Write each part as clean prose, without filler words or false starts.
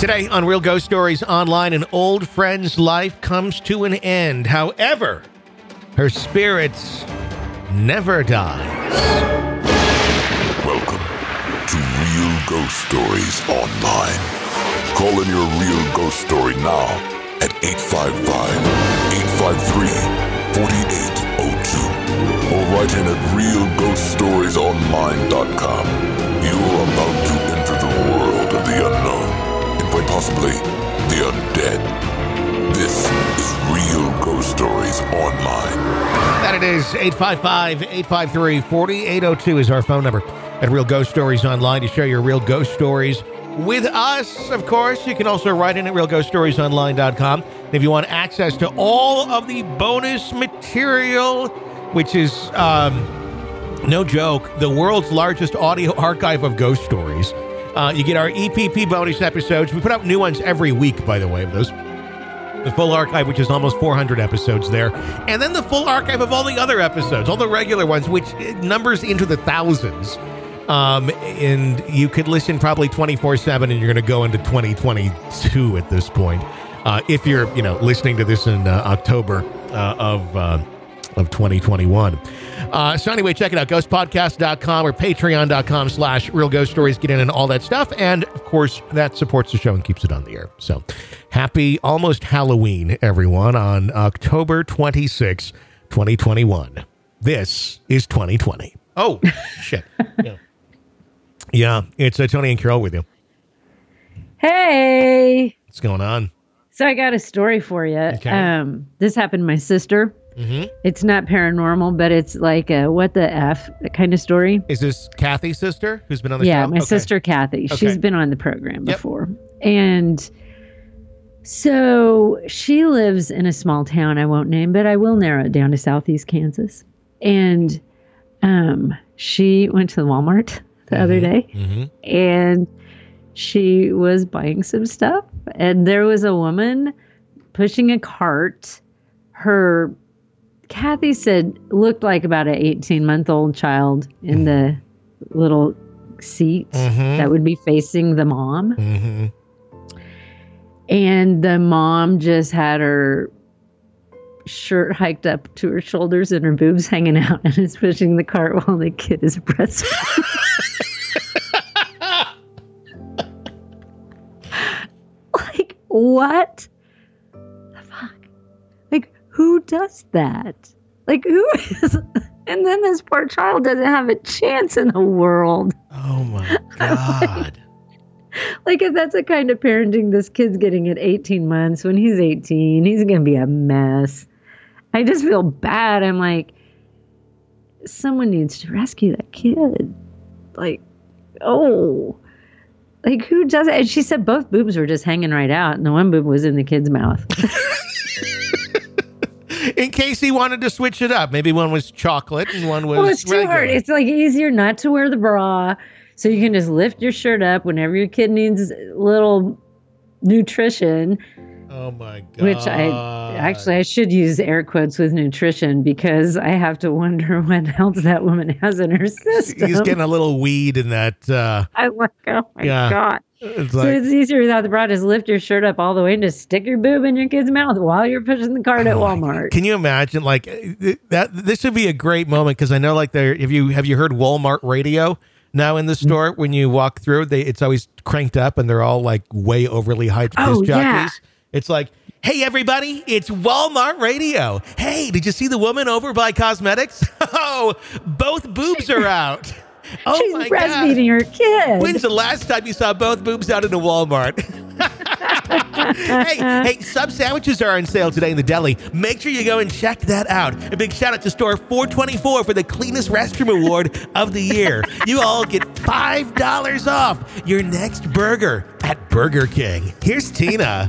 Today on Real Ghost Stories Online, an old friend's life comes to an end. However, her spirit never dies. Welcome to Real Ghost Stories Online. Call in your real ghost story now at 855-853-4802 or write in at realghoststoriesonline.com. You are about to enter the world of the unknown and quite possibly the undead. This is Real Ghost Stories Online. That it is. 855-853-4802 is our phone number at Real Ghost Stories Online to share your real ghost stories with us. Of course, you can also write in at realghoststoriesonline.com. And if you want access to all of the bonus material, which is, no joke, the world's largest audio archive of ghost stories, you get our EPP bonus episodes. We put out new ones every week, by the way, of those. The full archive, which is almost 400 episodes there. And then the full archive of all the other episodes, all the regular ones, which numbers into the thousands. And you could listen probably 24/7, and you're going to go into 2022 at this point. If you're, listening to this in October of 2021. So anyway, check it out, ghostpodcast.com or patreon.com/Real Ghost Stories. Get in and all that stuff. And of course, that supports the show and keeps it on the air. So happy almost Halloween, everyone, on October 26, 2021. This is 2020. Oh, shit. Yeah, it's Tony and Carol with you. Hey. What's going on? So I got a story for you. Okay. This happened to my sister. Mm-hmm. It's not paranormal, but it's like a what the F kind of story. Is this Kathy's sister who's been on the show? Yeah, my sister Kathy. Okay. She's been on the program before. And so she lives in a small town I won't name, but I will narrow it down to Southeast Kansas. And she went to the Walmart the other day, and she was buying some stuff, and there was a woman pushing a cart. Her, Kathy said, looked like about an 18-month-old child in the little seat that would be facing the mom. And the mom just had her shirt hiked up to her shoulders and her boobs hanging out, and is pushing the cart while the kid is breastfeeding. Like, what the fuck? Like, who does that? Like, who is... And then this poor child doesn't have a chance in the world. Oh my God. Like, if that's the kind of parenting this kid's getting at 18 months, when he's 18, he's going to be a mess. I just feel bad. I'm like, someone needs to rescue that kid. Like, oh, like, who does it? And she said both boobs were just hanging right out, and the one boob was in the kid's mouth. In case he wanted to switch it up. Maybe one was chocolate and one was it's too hard. It's like easier not to wear the bra, so you can just lift your shirt up whenever your kid needs a little nutrition. Oh my God. Which I should use air quotes with nutrition, because I have to wonder what else that woman has in her system. He's getting a little weed in that. I'm like, oh my God. It's So like, it's easier without the bra. Just lift your shirt up all the way and just stick your boob in your kid's mouth while you're pushing the cart at Walmart. Can you imagine, like, that? This would be a great moment, because I know, like, have you heard Walmart radio now in the store? When you walk through, it's always cranked up, and they're all like way overly hyped disc jockeys. Yeah. It's like, hey, everybody, it's Walmart radio. Hey, did you see the woman over by cosmetics? Oh, both boobs are out. Oh, She's my breastfeeding her kid. When's the last time you saw both boobs out in a Walmart? Hey, sub sandwiches are on sale today in the deli. Make sure you go and check that out. A big shout out to store 424 for the cleanest restroom award of the year. You all get $5 off your next burger at Burger King. Here's Tina.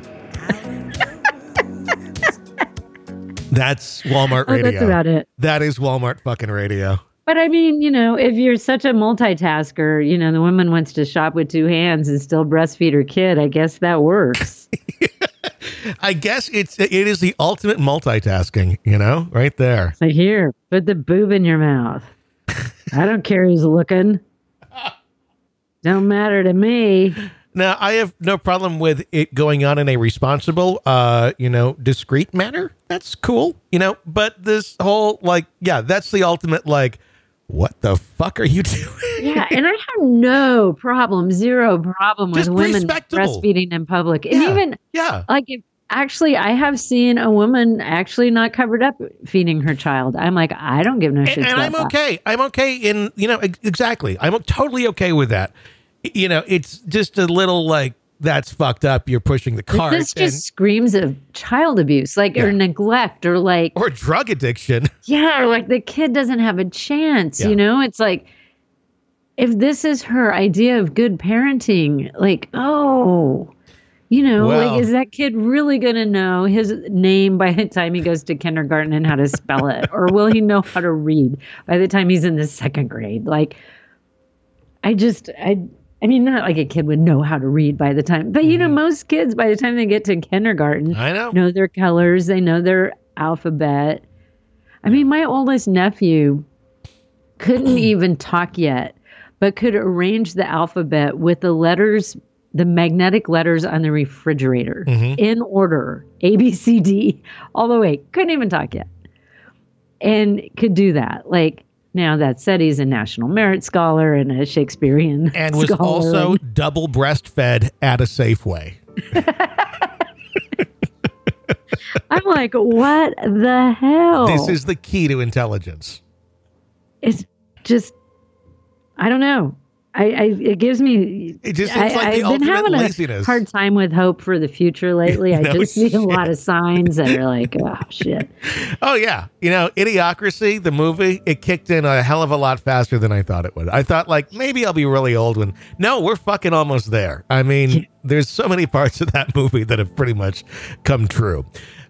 That's Walmart radio. That's about it. That is Walmart fucking radio. But I mean, if you're such a multitasker, the woman wants to shop with two hands and still breastfeed her kid. I guess that works. I guess it is the ultimate multitasking, right there. So here, put the boob in your mouth. I don't care who's looking. Don't matter to me. Now, I have no problem with it going on in a responsible, discreet manner. That's cool, but this whole, that's the ultimate, what the fuck are you doing? Yeah, and I have zero problem with women breastfeeding in public. And even, I have seen a woman actually not covered up feeding her child. I'm like, I don't give no shit. And I'm okay. I'm okay exactly. I'm totally okay with that. It's just a little that's fucked up. You're pushing the cart. This just screams of child abuse, or neglect, or or drug addiction. Yeah, or the kid doesn't have a chance. Yeah. It's like, if this is her idea of good parenting, is that kid really going to know his name by the time he goes to kindergarten and how to spell it, or will he know how to read by the time he's in the second grade? Not like a kid would know how to read by the time, but most kids by the time they get to kindergarten, I know their colors, they know their alphabet. My oldest nephew couldn't even talk yet, but could arrange the alphabet with the magnetic letters on the refrigerator in order, A, B, C, D, all the way. Couldn't even talk yet, and could do that. Now, that said, he's a National Merit Scholar and a Shakespearean and was scholar. Also double breastfed at a Safeway. I'm like, what the hell? This is the key to intelligence. It's just, I don't know. It gives me. It just seems like the ultimate laziness. I've been having a hard time with hope for the future lately. I just see a lot of signs that are like, oh shit. Oh yeah, Idiocracy, the movie, it kicked in a hell of a lot faster than I thought it would. I thought maybe I'll be really old when. No, we're fucking almost there. There's so many parts of that movie that have pretty much come true.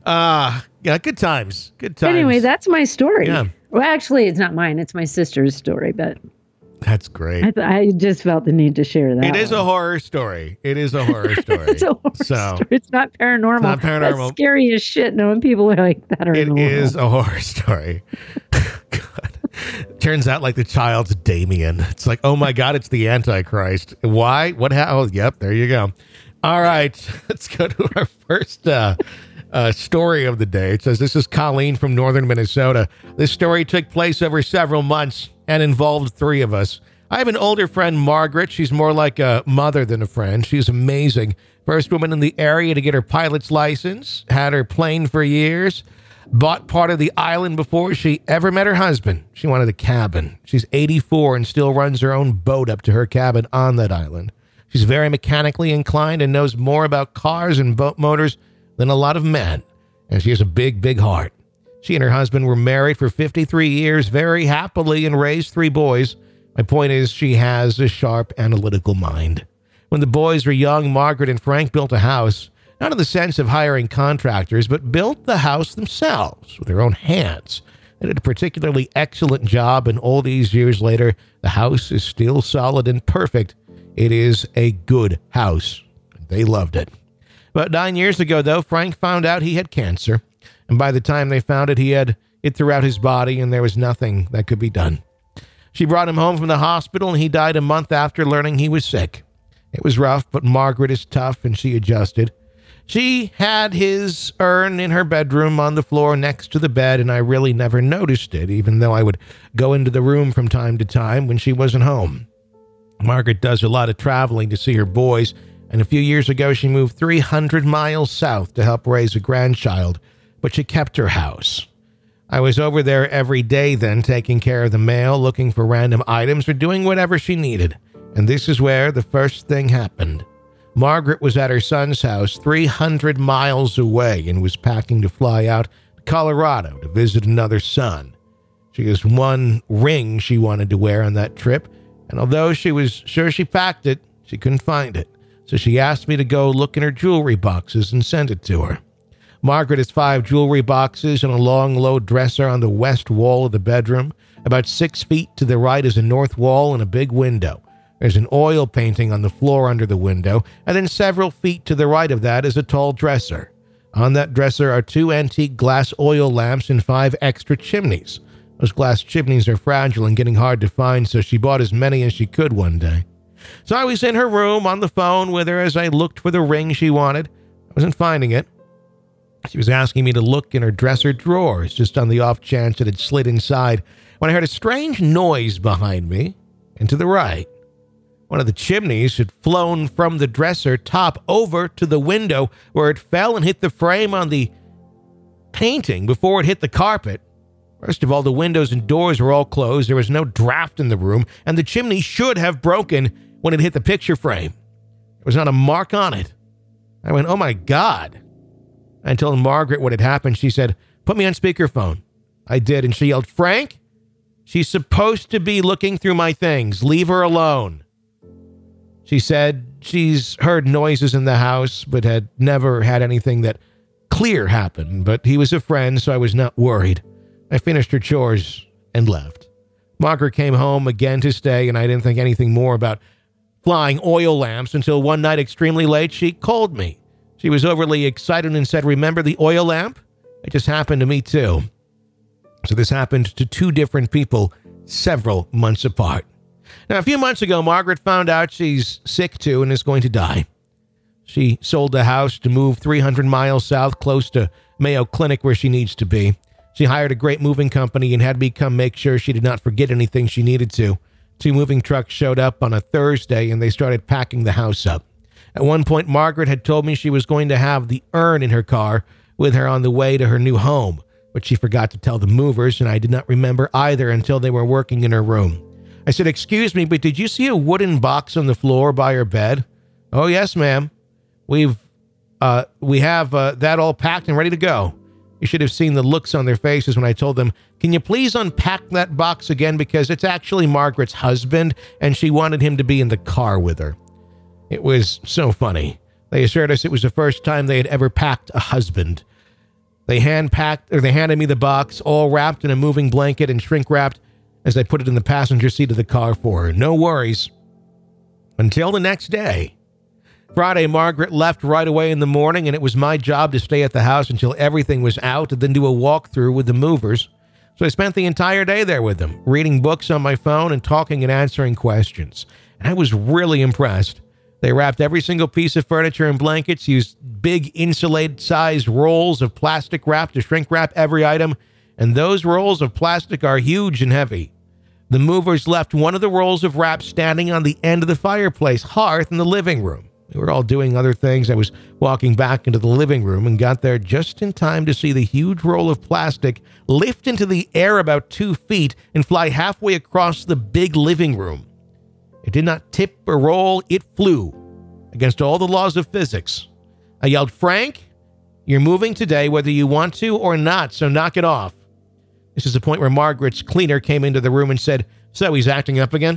Good times. Good times. Anyway, that's my story. Yeah. Well, actually, it's not mine. It's my sister's story, but. That's great. I just felt the need to share that. It is a horror story. It's a horror story. It's not paranormal. It's not paranormal. That's scary as shit knowing people are like that are in the world. It is a horror story. God. Turns out the child's Damien. It's like, oh my God, it's the Antichrist. Why? What? Oh, yep, there you go. All right, let's go to our first story of the day. It says, this is Colleen from northern Minnesota. This story took place over several months and involved three of us. I have an older friend, Margaret. She's more like a mother than a friend. She's amazing. First woman in the area to get her pilot's license, had her plane for years, bought part of the island before she ever met her husband. She wanted a cabin. She's 84 and still runs her own boat up to her cabin on that island. She's very mechanically inclined and knows more about cars and boat motors than a lot of men. And she has a big, big heart. She and her husband were married for 53 years, very happily, and raised three boys. My point is, she has a sharp, analytical mind. When the boys were young, Margaret and Frank built a house, not in the sense of hiring contractors, but built the house themselves with their own hands. They did a particularly excellent job, and all these years later, the house is still solid and perfect. It is a good house. They loved it. About 9 years ago, though, Frank found out he had cancer. And by the time they found it, he had it throughout his body, and there was nothing that could be done. She brought him home from the hospital, and he died a month after learning he was sick. It was rough, but Margaret is tough, and she adjusted. She had his urn in her bedroom on the floor next to the bed, and I really never noticed it, even though I would go into the room from time to time when she wasn't home. Margaret does a lot of traveling to see her boys, and a few years ago, she moved 300 miles south to help raise a grandchild. But she kept her house. I was over there every day then, taking care of the mail, looking for random items, or doing whatever she needed. And this is where the first thing happened. Margaret was at her son's house 300 miles away and was packing to fly out to Colorado to visit another son. She has one ring she wanted to wear on that trip, and although she was sure she packed it, she couldn't find it. So she asked me to go look in her jewelry boxes and send it to her. Margaret has 5 jewelry boxes and a long, low dresser on the west wall of the bedroom. About 6 feet to the right is a north wall and a big window. There's an oil painting on the floor under the window, and then several feet to the right of that is a tall dresser. On that dresser are 2 antique glass oil lamps and 5 extra chimneys. Those glass chimneys are fragile and getting hard to find, so she bought as many as she could one day. So I was in her room on the phone with her as I looked for the ring she wanted. I wasn't finding it. She was asking me to look in her dresser drawers, just on the off chance it had slid inside, when I heard a strange noise behind me and to the right. One of the chimneys had flown from the dresser top over to the window, where it fell and hit the frame on the painting before it hit the carpet. First of all, the windows and doors were all closed. There was no draft in the room, and the chimney should have broken when it hit the picture frame. There was not a mark on it. I went, oh my God. I told Margaret what had happened. She said, put me on speakerphone. I did, and she yelled, Frank, she's supposed to be looking through my things. Leave her alone. She said she's heard noises in the house, but had never had anything that clear happen. But he was a friend, so I was not worried. I finished her chores and left. Margaret came home again to stay, and I didn't think anything more about flying oil lamps until one night extremely late she called me. She was overly excited and said, remember the oil lamp? It just happened to me too. So this happened to two different people several months apart. Now, a few months ago, Margaret found out she's sick too and is going to die. She sold the house to move 300 miles south, close to Mayo Clinic, where she needs to be. She hired a great moving company and had me come make sure she did not forget anything she needed to. 2 moving trucks showed up on a Thursday, and they started packing the house up. At one point, Margaret had told me she was going to have the urn in her car with her on the way to her new home, but she forgot to tell the movers, and I did not remember either until they were working in her room. I said, excuse me, but did you see a wooden box on the floor by her bed? Oh, yes, ma'am. We have that all packed and ready to go. You should have seen the looks on their faces when I told them, can you please unpack that box again, because it's actually Margaret's husband, and she wanted him to be in the car with her. It was so funny. They assured us it was the first time they had ever packed a husband. They handed me the box, all wrapped in a moving blanket and shrink wrapped, as I put it in the passenger seat of the car for her. No worries. Until the next day. Friday, Margaret left right away in the morning, and it was my job to stay at the house until everything was out and then do a walkthrough with the movers. So I spent the entire day there with them, reading books on my phone and talking and answering questions. And I was really impressed. They wrapped every single piece of furniture in blankets, used big insulated-sized rolls of plastic wrap to shrink wrap every item, and those rolls of plastic are huge and heavy. The movers left one of the rolls of wrap standing on the end of the fireplace hearth in the living room. We were all doing other things. I was walking back into the living room and got there just in time to see the huge roll of plastic lift into the air about 2 feet and fly halfway across the big living room. It did not tip or roll. It flew against all the laws of physics. I yelled, Frank, you're moving today whether you want to or not, so knock it off. This is the point where Margaret's cleaner came into the room and said, so he's acting up again?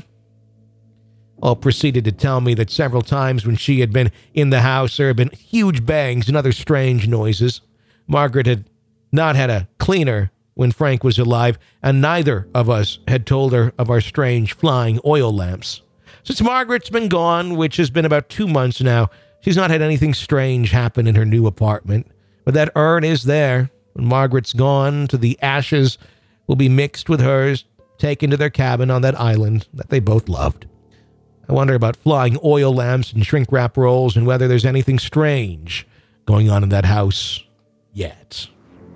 All proceeded to tell me that several times when she had been in the house, there had been huge bangs and other strange noises. Margaret had not had a cleaner when Frank was alive, and neither of us had told her of our strange flying oil lamps. Since Margaret's been gone, which has been about 2 months now, she's not had anything strange happen in her new apartment. But that urn is there. When Margaret's gone, the ashes will be mixed with hers, taken to their cabin on that island that they both loved. I wonder about flying oil lamps and shrink wrap rolls and whether there's anything strange going on in that house yet.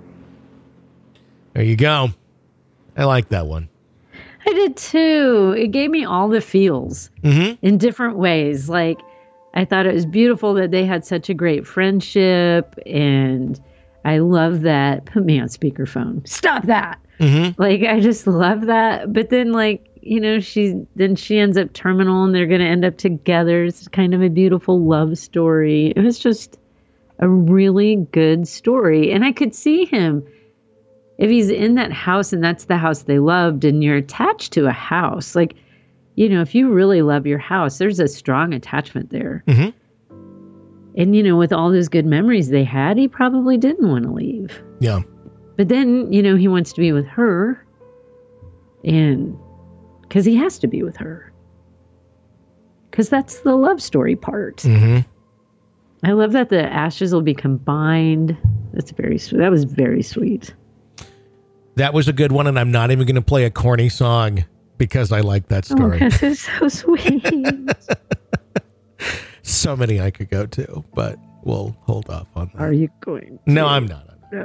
There you go. I like that one. I did too. It gave me all the feels in different ways. Like, I thought it was beautiful that they had such a great friendship, and I love that. Put me on speakerphone. Stop that. Like, I just love that. But then, like, you know, she ends up terminal and they're going to end up together. It's kind of a beautiful love story. It was just a really good story. And I could see him, if he's in that house and that's the house they loved and you're attached to a house, like, you know, if you really love your house, there's a strong attachment there. And, you know, with all those good memories they had, he probably didn't want to leave. Yeah. But then, you know, he wants to be with her, and because he has to be with her. Because that's the love story part. I love that the ashes will be combined. That's very sweet. That was very sweet. That was a good one, and I'm not even going to play a corny song because I like that story. Because it's so sweet. So many I could go to, but we'll hold off on that. Are you going to? No, I'm not. No.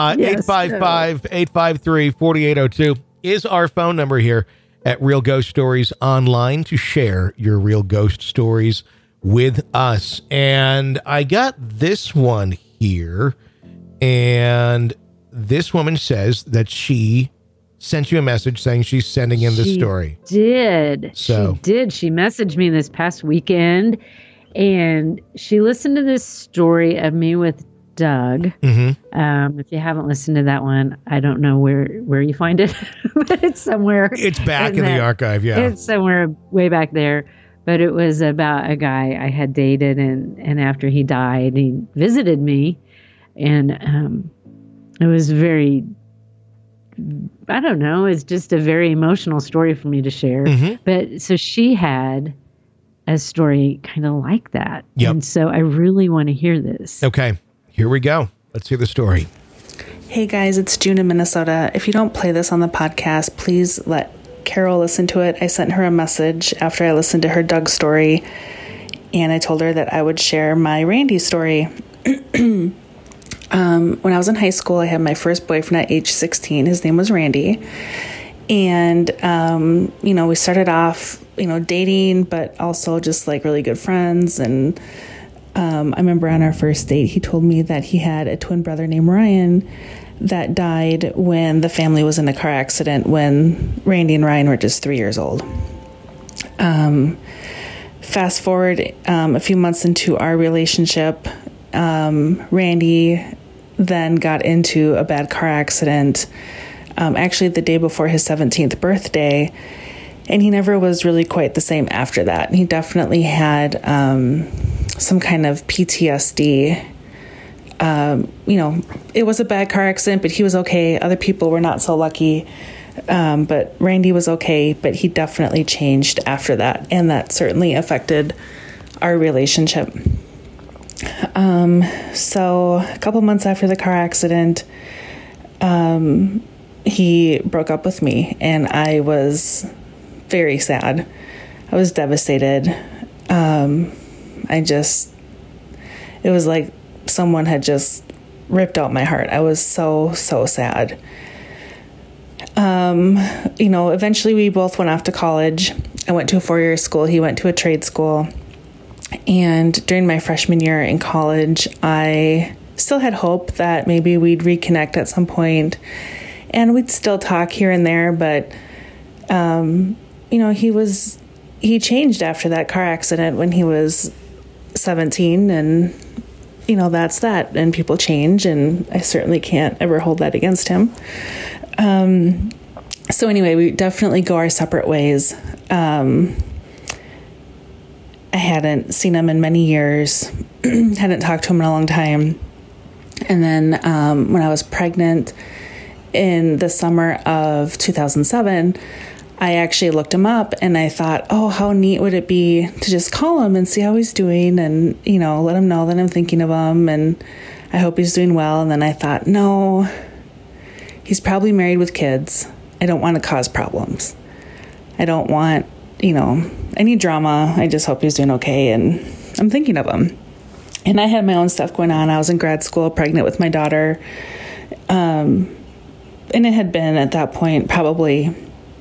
855-853-4802 is our phone number here at Real Ghost Stories Online to share your real ghost stories with us. And I got this one here, and this woman says that she sent you a message saying she's sending in this story. She did. She messaged me this past weekend, and she listened to this story of me with Doug. Mm-hmm. If you haven't listened to that one, I don't know where you find it, but it's somewhere. It's back in the archive, yeah. It's somewhere way back there. But it was about a guy I had dated, and after he died, he visited me, and it was very, I don't know, it's just a very emotional story for me to share. Mm-hmm. But so she had a story kind of like that. Yep. And so I really want to hear this. Okay, here we go. Let's hear the story. Hey guys, it's June in Minnesota. If you don't play this on the podcast, please let Carol listen to it. I sent her a message after I listened to her Doug story, and I told her that I would share my Randy story. When I was in high school, I had my first boyfriend at age 16. His name was Randy. And, we started off, dating, but also just like really good friends. And I remember on our first date, he told me that he had a twin brother named Ryan that died when the family was in a car accident when Randy and Ryan were just 3 years old. Fast forward a few months into our relationship, Randy then got into a bad car accident, actually the day before his 17th birthday, and he never was really quite the same after that. He definitely had some kind of PTSD. It was a bad car accident, but he was okay. Other people were not so lucky. But Randy was okay, but he definitely changed after that. And that certainly affected our relationship. So a couple months after the car accident, he broke up with me, and I was very sad. I was devastated. It was like someone had just ripped out my heart. I was so sad. Eventually we both went off to college. I went to a 4-year school. He went to a trade school. And during my freshman year in college, I still had hope that maybe we'd reconnect at some point, and we'd still talk here and there. But, he changed after that car accident when he was 17, and, that's that. And people change, and I certainly can't ever hold that against him. So anyway, we definitely go our separate ways. I hadn't seen him in many years, hadn't talked to him in a long time. And then when I was pregnant in the summer of 2007, I actually looked him up, and I thought, oh, how neat would it be to just call him and see how he's doing, and, let him know that I'm thinking of him, and I hope he's doing well. And then I thought, no, he's probably married with kids. I don't want to cause problems. I don't want, any drama. I just hope he's doing okay, and I'm thinking of him. And I had my own stuff going on. I was in grad school, pregnant with my daughter. And it had been at that point probably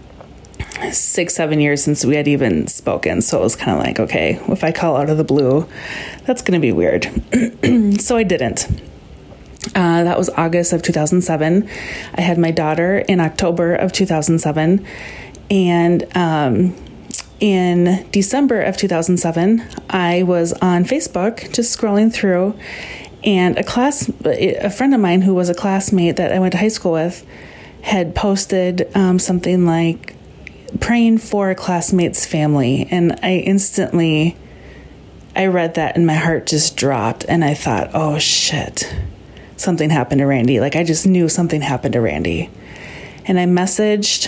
6-7 years since we had even spoken. So it was kind of like, okay, if I call out of the blue, that's going to be weird. So I didn't. That was August of 2007. I had my daughter in October of 2007. And in December of 2007, I was on Facebook just scrolling through, and a friend of mine who was a classmate that I went to high school with had posted something like praying for a classmate's family. And I read that and my heart just dropped, and I thought, oh shit, something happened to Randy. Like, I just knew something happened to Randy. And I messaged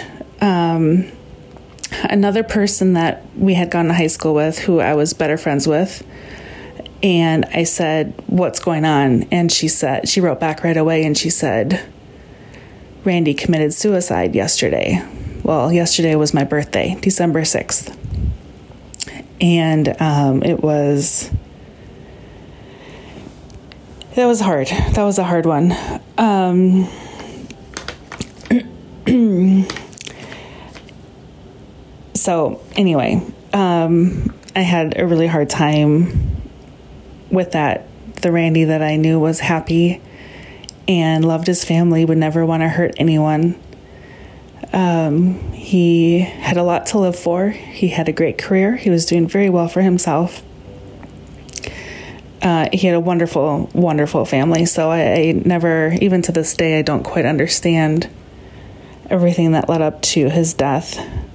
another person that we had gone to high school with, who I was better friends with. And I said, what's going on? And she wrote back right away, and she said, Randy committed suicide yesterday. well, yesterday was my birthday, December 6th. And that was hard. That was a hard one. So anyway, I had a really hard time with that. The Randy that I knew was happy and loved his family, would never want to hurt anyone. He had a lot to live for. He had a great career. He was doing very well for himself. He had a wonderful, wonderful family. So I never, even to this day, I don't quite understand everything that led up to his death.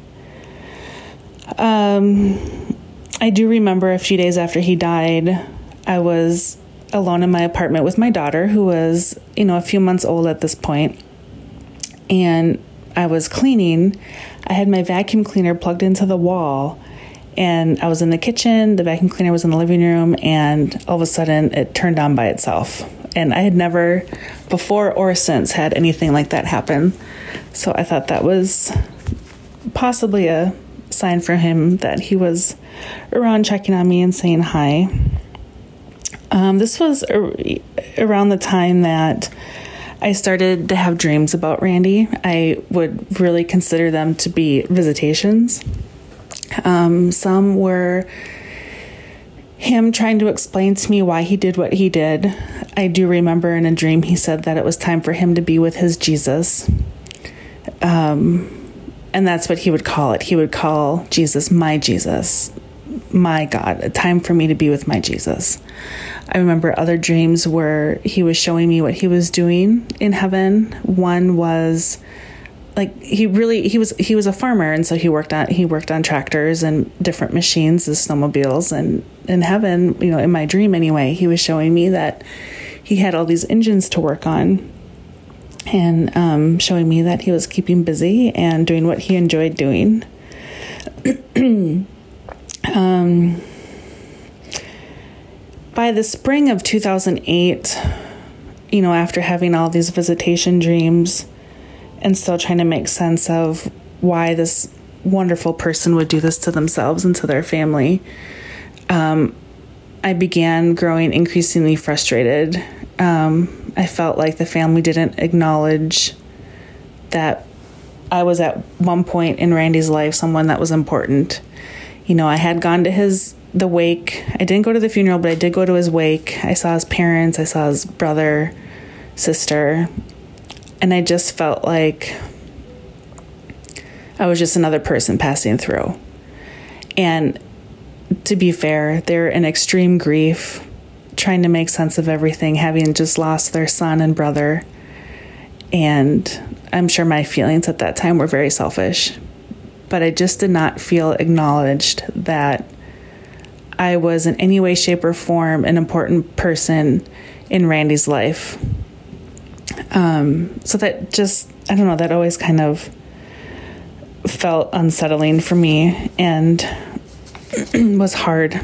I do remember a few days after he died, I was alone in my apartment with my daughter, who was, a few months old at this point. And I was cleaning. I had my vacuum cleaner plugged into the wall, and I was in the kitchen. The vacuum cleaner was in the living room, and all of a sudden it turned on by itself. And I had never before or since had anything like that happen. So I thought that was possibly a sign for him that he was around checking on me and saying hi. This was around the time that I started to have dreams about Randy. I would really consider them to be visitations. Some were him trying to explain to me why he did what he did. I do remember in a dream he said that it was time for him to be with his Jesus. And that's what he would call it. He would call Jesus, my God, a time for me to be with my Jesus. I remember other dreams where he was showing me what he was doing in heaven. One was like he was a farmer, and so he worked on tractors and different machines, the snowmobiles, and in heaven, in my dream anyway, he was showing me that he had all these engines to work on, and showing me that he was keeping busy and doing what he enjoyed doing. By the spring of 2008, after having all these visitation dreams and still trying to make sense of why this wonderful person would do this to themselves and to their family, I began growing increasingly frustrated. I felt like the family didn't acknowledge that I was at one point in Randy's life someone that was important. I had gone to the wake. I didn't go to the funeral, but I did go to his wake. I saw his parents. I saw his brother, sister. And I just felt like I was just another person passing through. And to be fair, they're in extreme grief, trying to make sense of everything, having just lost their son and brother. And I'm sure my feelings at that time were very selfish. But I just did not feel acknowledged that I was in any way, shape, or form an important person in Randy's life. So that just, I don't know, that always kind of felt unsettling for me and was hard.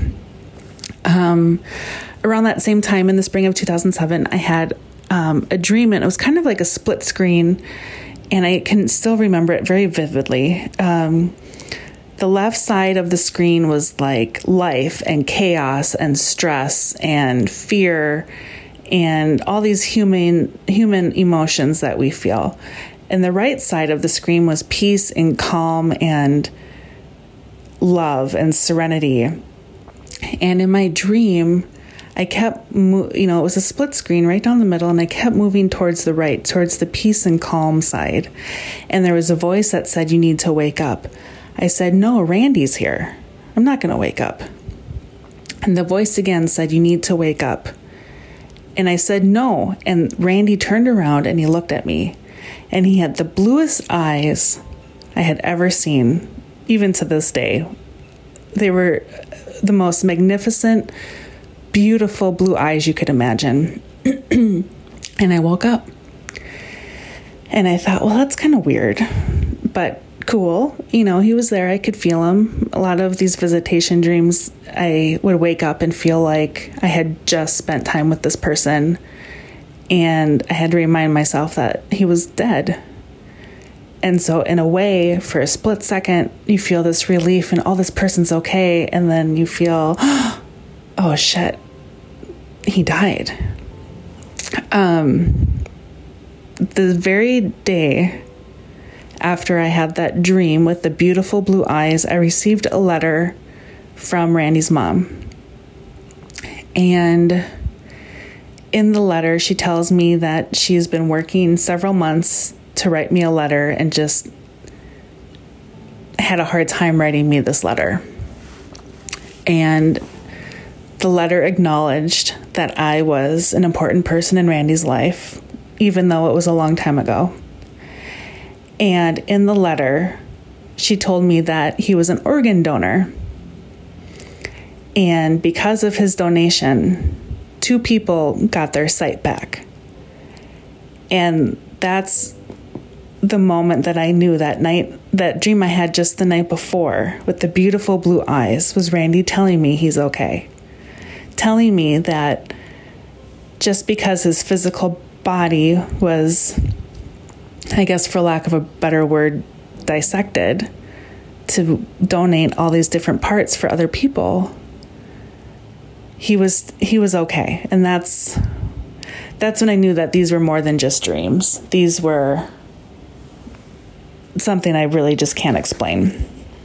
Around that same time in the spring of 2007, I had a dream, and it was kind of like a split screen, and I can still remember it very vividly. The left side of the screen was like life and chaos and stress and fear and all these human emotions that we feel. And the right side of the screen was peace and calm and love and serenity. And in my dream, I kept, it was a split screen right down the middle, and I kept moving towards the right, towards the peace and calm side. And there was a voice that said, "You need to wake up." I said, "No, Randy's here. I'm not going to wake up." And the voice again said, "You need to wake up." And I said, "No." And Randy turned around and he looked at me, and he had the bluest eyes I had ever seen, even to this day. They were the most magnificent, beautiful blue eyes you could imagine. And I woke up and I thought, well, that's kind of weird, but cool. He was there. I could feel him. A lot of these visitation dreams, I would wake up and feel like I had just spent time with this person, and I had to remind myself that he was dead. And so in a way, for a split second, you feel this relief and, oh, this person's okay. And then you feel, oh shit, he died. The very day after I had that dream with the beautiful blue eyes, I received a letter from Randy's mom. And in the letter, she tells me that she's been working several months to write me a letter and just had a hard time writing me this letter. And the letter acknowledged that I was an important person in Randy's life, even though it was a long time ago. And in the letter, she told me that he was an organ donor. And because of his donation, 2 people got their sight back. And that's the moment that I knew that night, that dream I had just the night before with the beautiful blue eyes was Randy telling me he's okay. Telling me that just because his physical body was, I guess for lack of a better word, dissected to donate all these different parts for other people, he was okay. And that's when I knew that these were more than just dreams. These were something I really just can't explain.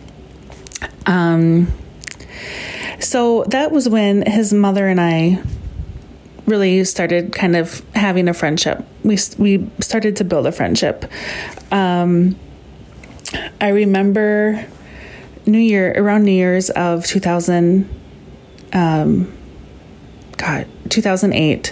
So that was when his mother and I really started kind of having a friendship. We started to build a friendship. I remember around New Year's of 2008,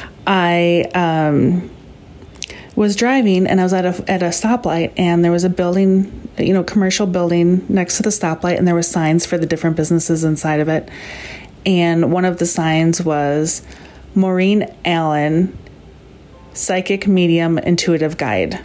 I was driving and I was at a stoplight, and there was a building, commercial building next to the stoplight, and there were signs for the different businesses inside of it. And one of the signs was Maureen Allen, Psychic Medium Intuitive Guide.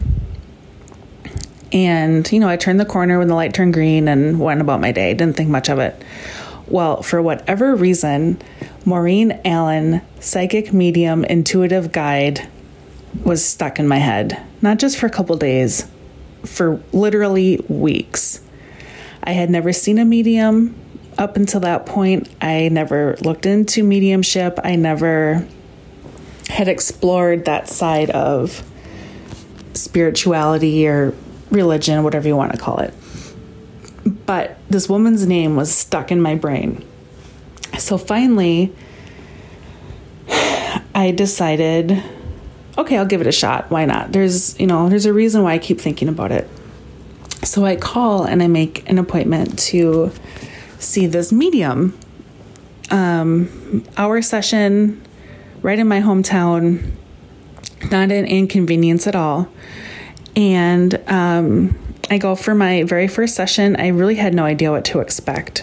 And, I turned the corner when the light turned green and went about my day. Didn't think much of it. Well, for whatever reason, Maureen Allen, Psychic Medium Intuitive Guide was stuck in my head. Not just for a couple days, for literally weeks. I had never seen a medium up until that point. I never looked into mediumship. I never had explored that side of spirituality or religion, whatever you want to call it. But this woman's name was stuck in my brain. So finally, I decided, okay, I'll give it a shot. Why not? There's a reason why I keep thinking about it. So I call and I make an appointment to see this medium. Hour session right in my hometown, not an inconvenience at all. And I go for my very first session. I really had no idea what to expect.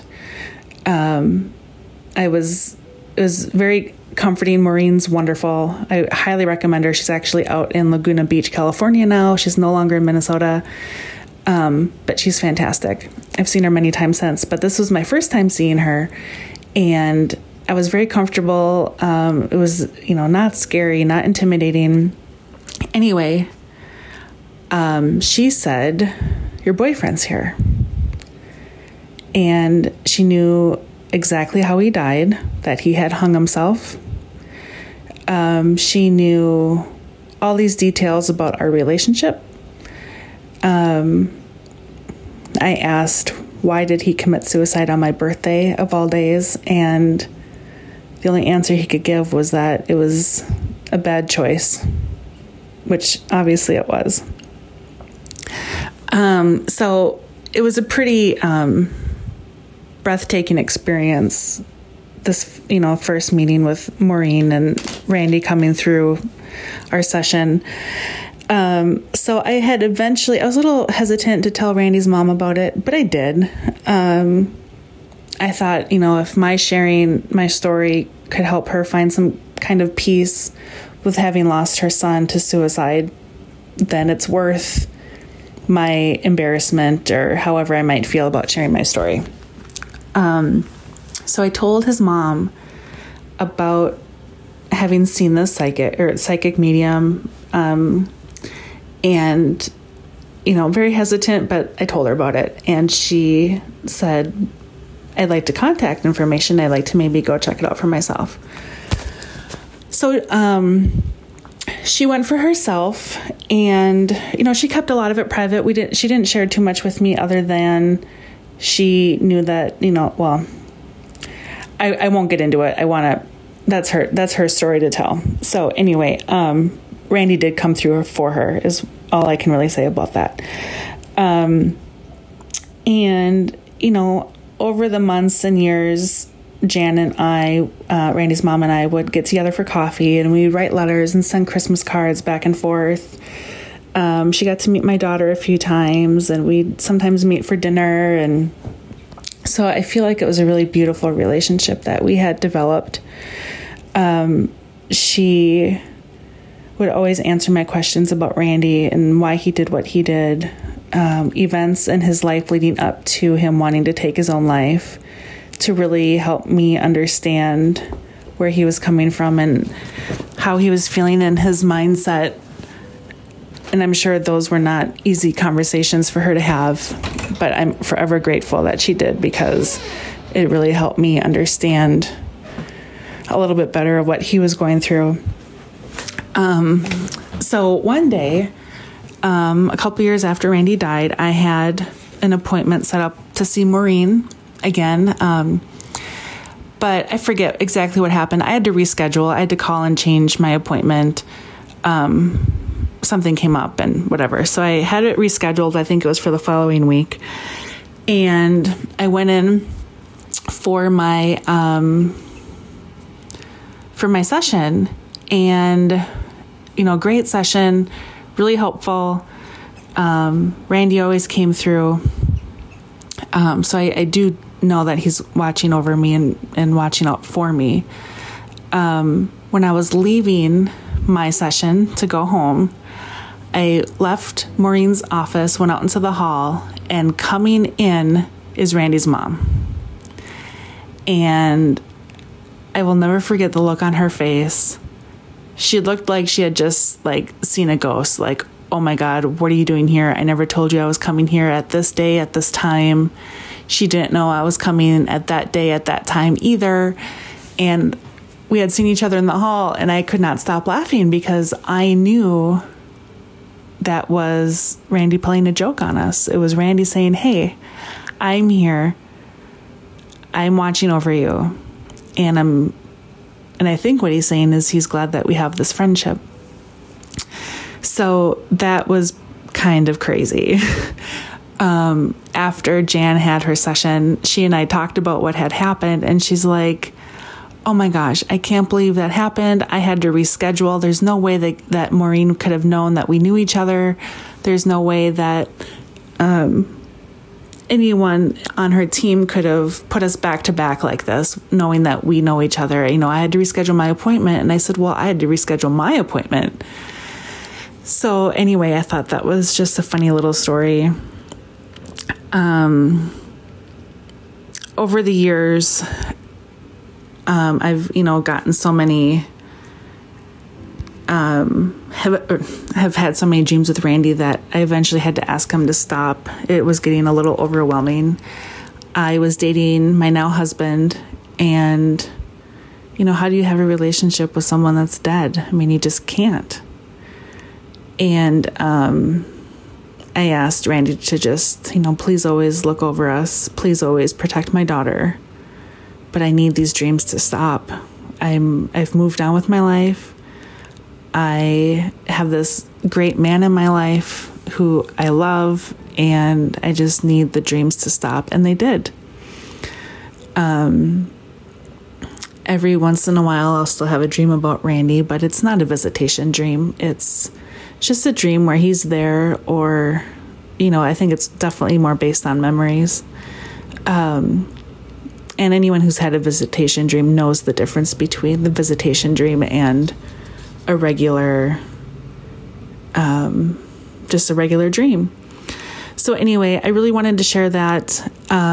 It was very comforting. Maureen's wonderful. I highly recommend her. She's actually out in Laguna Beach, California now. She's no longer in Minnesota. But she's fantastic. I've seen her many times since, but this was my first time seeing her, and I was very comfortable. It was, not scary, not intimidating. Anyway, she said, "Your boyfriend's here." And she knew exactly how he died, that he had hung himself. She knew all these details about our relationship. I asked, why did he commit suicide on my birthday of all days? And the only answer he could give was that it was a bad choice, which obviously it was. So it was a pretty breathtaking experience, this, first meeting with Maureen and Randy coming through our session. So I was a little hesitant to tell Randy's mom about it, but I did. I thought, if my sharing my story could help her find some kind of peace with having lost her son to suicide, then it's worth my embarrassment or however I might feel about sharing my story. So I told his mom about having seen this psychic medium, and, very hesitant, but I told her about it. And she said, I'd like to contact information. I'd like to maybe go check it out for myself. So she went for herself, and, she kept a lot of it private. She didn't share too much with me other than she knew that, I won't get into it. That's her story to tell. So anyway, Randy did come through for her is all I can really say about that. And, over the months and years, Jan and I, Randy's mom and I, would get together for coffee, and we'd write letters and send Christmas cards back and forth. She got to meet my daughter a few times, and we'd sometimes meet for dinner. And so I feel like it was a really beautiful relationship that we had developed. She would always answer my questions about Randy and why he did what he did, events in his life leading up to him wanting to take his own life, to really help me understand where he was coming from and how he was feeling in his mindset. And I'm sure those were not easy conversations for her to have, but I'm forever grateful that she did, because it really helped me understand a little bit better of what he was going through. So one day, a couple years after Randy died, I had an appointment set up to see Maureen again. But I forget exactly what happened. I had to reschedule. I had to call and change my appointment. Something came up and whatever. So I had it rescheduled. I think it was for the following week. And I went in for my session, and, great session, really helpful. Randy always came through. So I do know that he's watching over me and watching out for me. When I was leaving my session to go home, I left Maureen's office, went out into the hall, and coming in is Randy's mom. And I will never forget the look on her face. She looked like she had just seen a ghost. Like, oh my God, what are you doing here? I never told you I was coming here at this day, at this time. She didn't know I was coming at that day, at that time either. And we had seen each other in the hall, and I could not stop laughing because I knew that was Randy playing a joke on us. It was Randy saying, hey, I'm here. I'm watching over you. And I think what he's saying is he's glad that we have this friendship. So that was kind of crazy. After Jan had her session, she and I talked about what had happened, and she's like, oh my gosh, I can't believe that happened. I had to reschedule. There's no way that Maureen could have known that we knew each other. There's no way that anyone on her team could have put us back to back like this, knowing that we know each other. I had to reschedule my appointment. And I said, well, I had to reschedule my appointment. So anyway, I thought that was just a funny little story. Over the years, I've, gotten so many, have had so many dreams with Randy that I eventually had to ask him to stop. It was getting a little overwhelming. I was dating my now husband, and, how do you have a relationship with someone that's dead? I mean, you just can't. And, I asked Randy to just, please always look over us. Please always protect my daughter. But I need these dreams to stop. I've moved on with my life. I have this great man in my life who I love, and I just need the dreams to stop. And they did. Every once in a while, I'll still have a dream about Randy, but it's not a visitation dream. It's just a dream where he's there, or, I think it's definitely more based on memories. And anyone who's had a visitation dream knows the difference between the visitation dream and a regular, just a regular dream. So anyway, I really wanted to share that.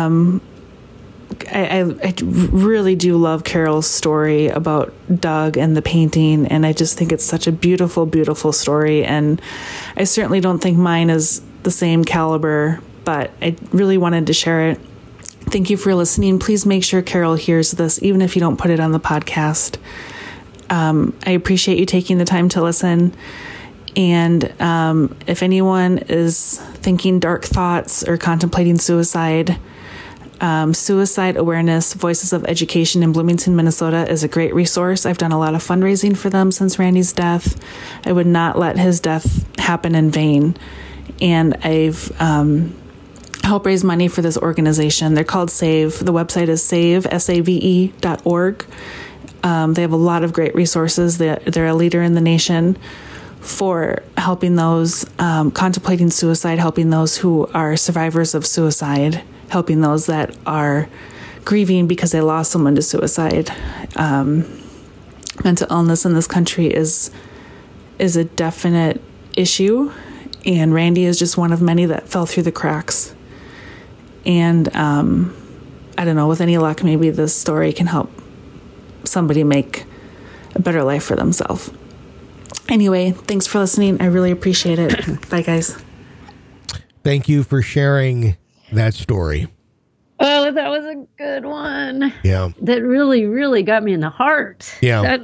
I really do love Carol's story about Doug and the painting, and I just think it's such a beautiful, beautiful story. And I certainly don't think mine is the same caliber, but I really wanted to share it. Thank you for listening. Please make sure Carol hears this, even if you don't put it on the podcast. I appreciate you taking the time to listen. And if anyone is thinking dark thoughts or contemplating suicide, Suicide Awareness Voices of Education in Bloomington, Minnesota is a great resource. I've done a lot of fundraising for them since Randy's death. I would not let his death happen in vain. And I've helped raise money for this organization. They're called SAVE. The website is save.org. They have a lot of great resources. They're a leader in the nation for helping those contemplating suicide, helping those who are survivors of suicide, helping those that are grieving because they lost someone to suicide. Mental illness in this country is a definite issue, and Randy is just one of many that fell through the cracks. And I don't know, with any luck, maybe this story can help somebody make a better life for themselves. Anyway, thanks for listening. I really appreciate it. Bye, guys. Thank you for sharing that story. Oh, that was a good one. Yeah. That really, really got me in the heart. Yeah.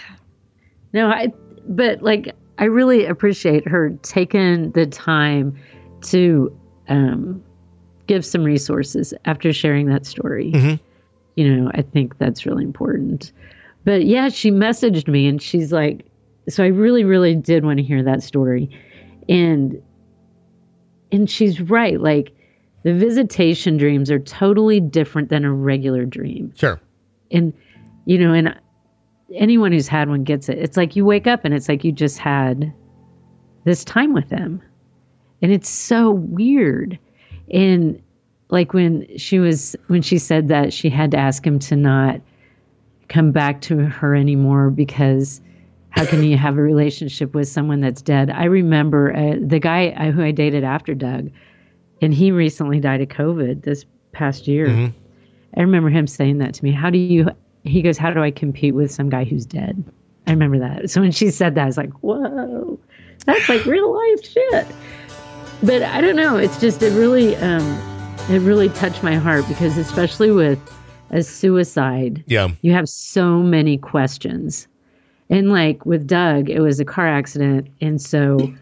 But I really appreciate her taking the time to give some resources after sharing that story. Mm-hmm. I think that's really important. But yeah, she messaged me and she's like, so I really, really did want to hear that story. And she's right. Like, the visitation dreams are totally different than a regular dream. Sure. And, and anyone who's had one gets it. It's like you wake up and it's like you just had this time with them. And it's so weird. And like when she said that she had to ask him to not come back to her anymore because how can you have a relationship with someone that's dead? I remember the guy who I dated after Doug, and he recently died of COVID this past year. Mm-hmm. I remember him saying that to me. He goes, how do I compete with some guy who's dead? I remember that. So when she said that, I was like, whoa, that's like real life shit. But I don't know. It's just, it really touched my heart because especially with a suicide, you have so many questions. And like with Doug, it was a car accident. And so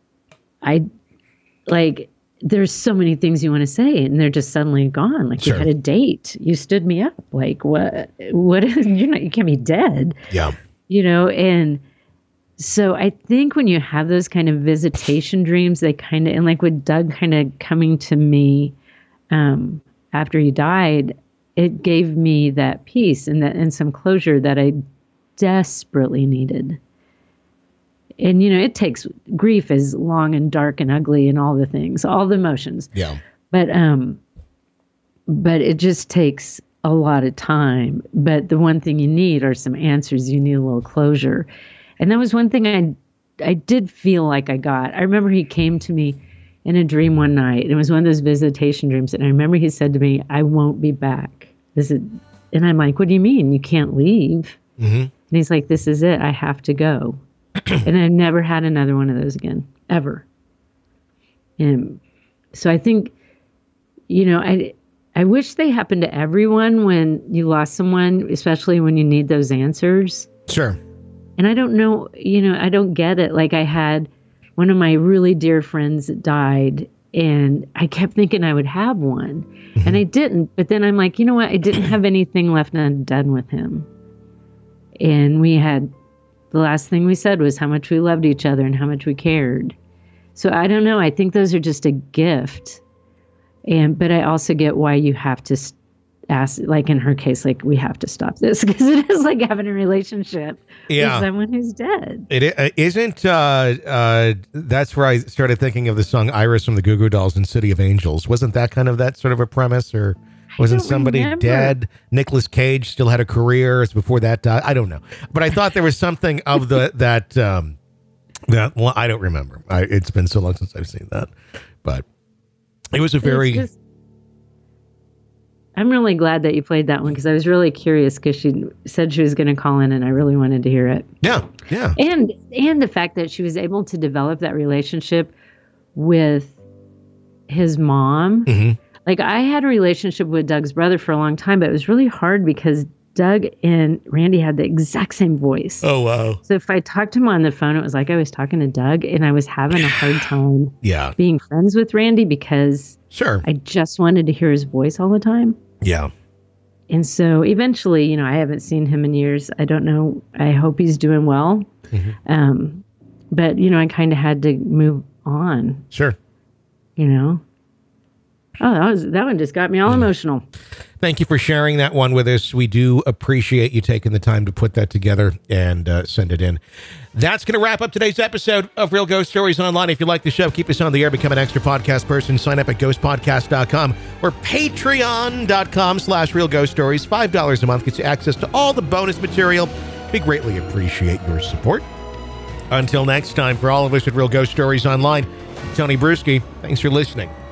there's so many things you want to say and they're just suddenly gone. Like, sure. You had a date, you stood me up. Like what is, you can't be dead. Yeah. And so I think when you have those kind of visitation dreams, they kind of, and like with Doug kind of coming to me, after he died, it gave me that peace and some closure that I desperately needed. And, it takes, grief is long and dark and ugly and all the things, all the emotions. Yeah. But it just takes a lot of time. But the one thing you need are some answers. You need a little closure. And that was one thing I did feel like I got. I remember he came to me in a dream one night. And it was one of those visitation dreams. And I remember he said to me, I won't be back. And I'm like, what do you mean? You can't leave. Mm-hmm. And he's like, this is it. I have to go. And I've never had another one of those again, ever. And so I think, I wish they happened to everyone when you lost someone, especially when you need those answers. Sure. And I don't know, I don't get it. Like I had one of my really dear friends that died and I kept thinking I would have one. Mm-hmm. And I didn't. But then I'm like, you know what? I didn't have anything left undone with him. And the last thing we said was how much we loved each other and how much we cared. So I don't know. I think those are just a gift. But I also get why you have to ask, like in her case, like we have to stop this because it is like having a relationship with someone who's dead. It isn't. That's where I started thinking of the song Iris from the Goo Goo Dolls and City of Angels. Wasn't that kind of that sort of a premise, or wasn't somebody dead? Nicolas Cage still had a career as before that died. I don't know, but I thought there was something of that. Well, I don't remember. It's been so long since I've seen that, but it was a very. I'm really glad that you played that one because I was really curious because she said she was going to call in and I really wanted to hear it. Yeah, yeah. And the fact that she was able to develop that relationship with his mom. Mm-hmm. Like, I had a relationship with Doug's brother for a long time, but it was really hard because Doug and Randy had the exact same voice. Oh, wow. So if I talked to him on the phone, it was like I was talking to Doug, and I was having a hard time being friends with Randy because I just wanted to hear his voice all the time. Yeah. And so eventually, you know, I haven't seen him in years. I don't know. I hope he's doing well. Mm-hmm. But, you know, I kind of had to move on. Sure. You know? Oh, that one just got me all emotional. Thank you for sharing that one with us. We do appreciate you taking the time to put that together and send it in. That's going to wrap up today's episode of Real Ghost Stories Online. If you like the show, keep us on the air, become an extra podcast person. Sign up at ghostpodcast.com or patreon.com/Real Ghost Stories. $5 a month gets you access to all the bonus material. We greatly appreciate your support. Until next time, for all of us at Real Ghost Stories Online, Tony Bruschi, thanks for listening.